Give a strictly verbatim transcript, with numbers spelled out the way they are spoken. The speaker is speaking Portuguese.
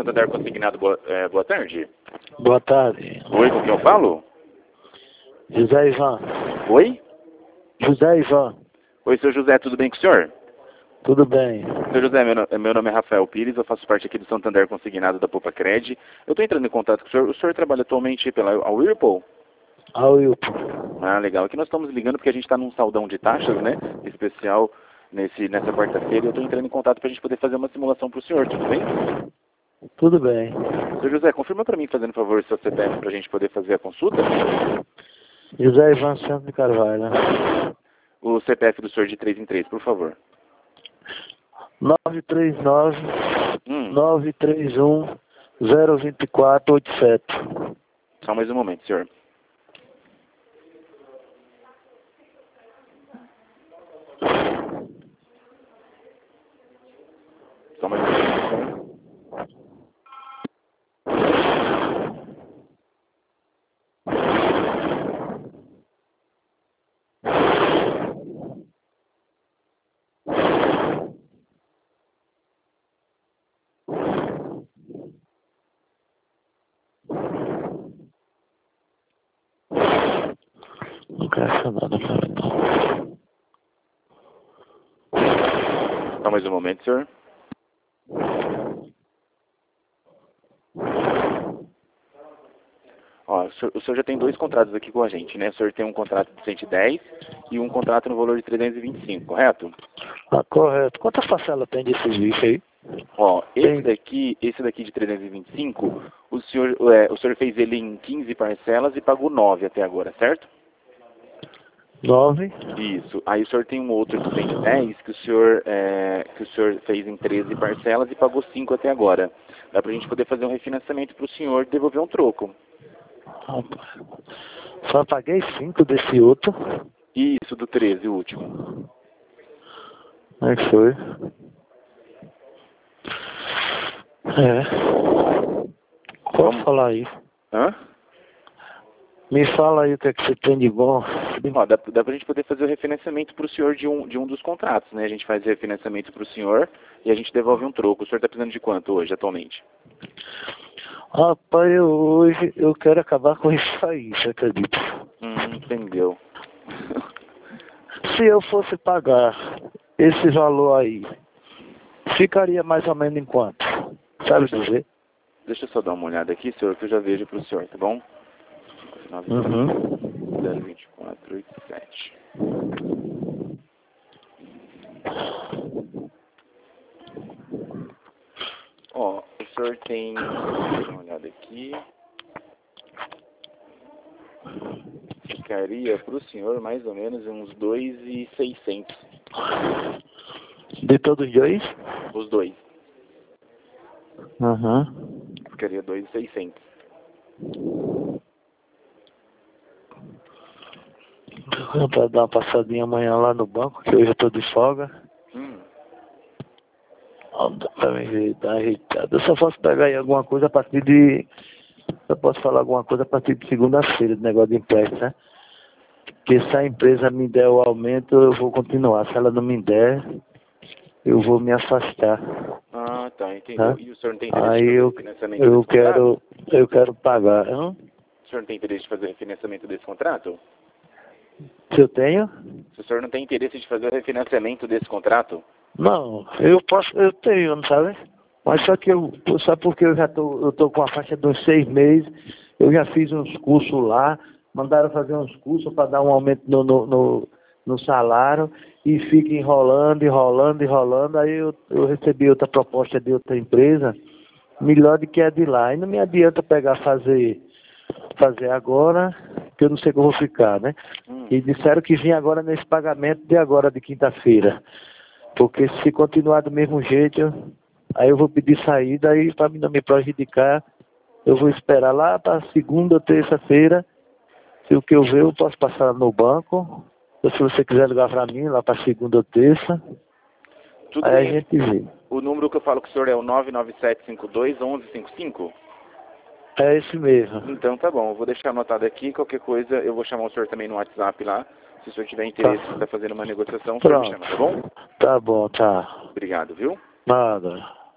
Santander Consignado, boa, é, boa tarde. Boa tarde. Oi, com quem eu falo? José Ivan. Oi? José Ivan. Oi, seu José, tudo bem com o senhor? Tudo bem. Seu José, meu, no- meu nome é Rafael Pires, eu faço parte aqui do Santander Consignado da Poupa Cred. Eu estou entrando em contato com o senhor. O senhor trabalha atualmente pela a Whirlpool? A Wilpo. Ah, legal. Aqui nós estamos ligando porque a gente está num saldão de taxas, né? Especial nesse, nessa quarta-feira. Eu estou entrando em contato para a gente poder fazer uma simulação para o senhor, tudo bem? Tudo bem. Seu José, confirma para mim, fazendo favor, seu C P F para a gente poder fazer a consulta. José Ivan Santos de Carvalho. O C P F do senhor de três em três, por favor. nove três nove, Hum, nove três um, zero dois quatro oito sete. só mais um momento, senhor. Só mais um momento, senhor. Não quero achar nada pra mim, não. Só mais um momento, senhor. Ó, o senhor, o senhor já tem dois contratos aqui com a gente, né? O senhor tem um contrato de cento e dez e um contrato no valor de trezentos e vinte e cinco, correto? Ah, correto. Quantas parcelas tem desse serviço aí? Ó, esse Tem. daqui, esse daqui de trezentos e vinte e cinco, o senhor, é, o senhor fez ele em quinze parcelas e pagou nove até agora, certo? Nove. Isso. Aí o senhor tem um outro de cento e dez que o senhor, é, que o senhor fez em treze parcelas e pagou cinco até agora. Dá pra gente poder fazer um refinanciamento pro senhor e devolver um troco. Rapaz. Só paguei cinco desse outro. Isso, do treze, o último. Como é que foi? É. Pode Vamos. falar aí. Hã? Me fala aí o que é que você tem de bom. Ó, dá, dá pra gente poder fazer o refinanciamento pro senhor de um, de um dos contratos, né? A gente faz o refinanciamento pro senhor e a gente devolve um troco. O senhor tá precisando de quanto hoje, atualmente? Rapaz, eu hoje eu quero acabar com isso aí, você acredita? Hum, entendeu. Se eu fosse pagar esse valor aí, ficaria mais ou menos em quanto? Sabe dizer? Deixa eu só dar uma olhada aqui, senhor, que eu já vejo pro senhor, tá bom? Uhum. zero vinte e quatro oitenta e sete. Ó, o senhor tem... Deixa eu dar uma olhada aqui. Ficaria pro senhor mais ou menos uns dois mil e seiscentos. De todos os dois? Os dois. Uhum. Ficaria dois mil e seiscentos. Eu vou dar uma passadinha amanhã lá no banco, que hoje eu tô de folga. Hum. Ó, dá pra me ver, tá ajeitado. Eu só posso pegar aí alguma coisa a partir de... Eu posso falar alguma coisa a partir de segunda-feira, do negócio de empréstimo, né? Porque se a empresa me der o aumento, eu vou continuar. Se ela não me der, eu vou me afastar. Ah, tá, entendeu. Tá? E o senhor não tem interesse Aí de fazer eu, refinanciamento eu desse contrato? quero, eu quero pagar. Hã? O senhor não tem interesse de fazer refinanciamento desse contrato? Se eu tenho? Se o senhor não tem interesse de fazer o refinanciamento desse contrato? Não, eu posso, eu tenho, não sabe? Mas só que eu, só porque eu já tô, eu tô com a faixa de uns seis meses, eu já fiz uns cursos lá, mandaram fazer uns cursos para dar um aumento no, no, no, no salário e fica enrolando, enrolando, enrolando. Aí eu, eu recebi outra proposta de outra empresa, melhor do que a de lá. E não me adianta pegar fazer, fazer agora, que eu não sei como eu vou ficar, né? Hum. E disseram que vinha agora nesse pagamento de agora, de quinta-feira. Porque se continuar do mesmo jeito, aí eu vou pedir saída, aí para não me prejudicar, eu vou esperar lá para segunda ou terça-feira. Se o que eu ver, eu posso passar no banco. Ou se você quiser ligar para mim, lá para segunda ou terça, Tudo aí bem. a gente vê. O número que eu falo com o senhor é o nove nove sete cinco dois um um cinco cinco? É esse mesmo. Então tá bom, eu vou deixar anotado aqui, qualquer coisa eu vou chamar o senhor também no WhatsApp lá. Se o senhor tiver interesse em Tá. estar fazendo uma negociação, o senhor me Pronto. chama, tá bom? Tá bom, tá. Obrigado, viu? Nada.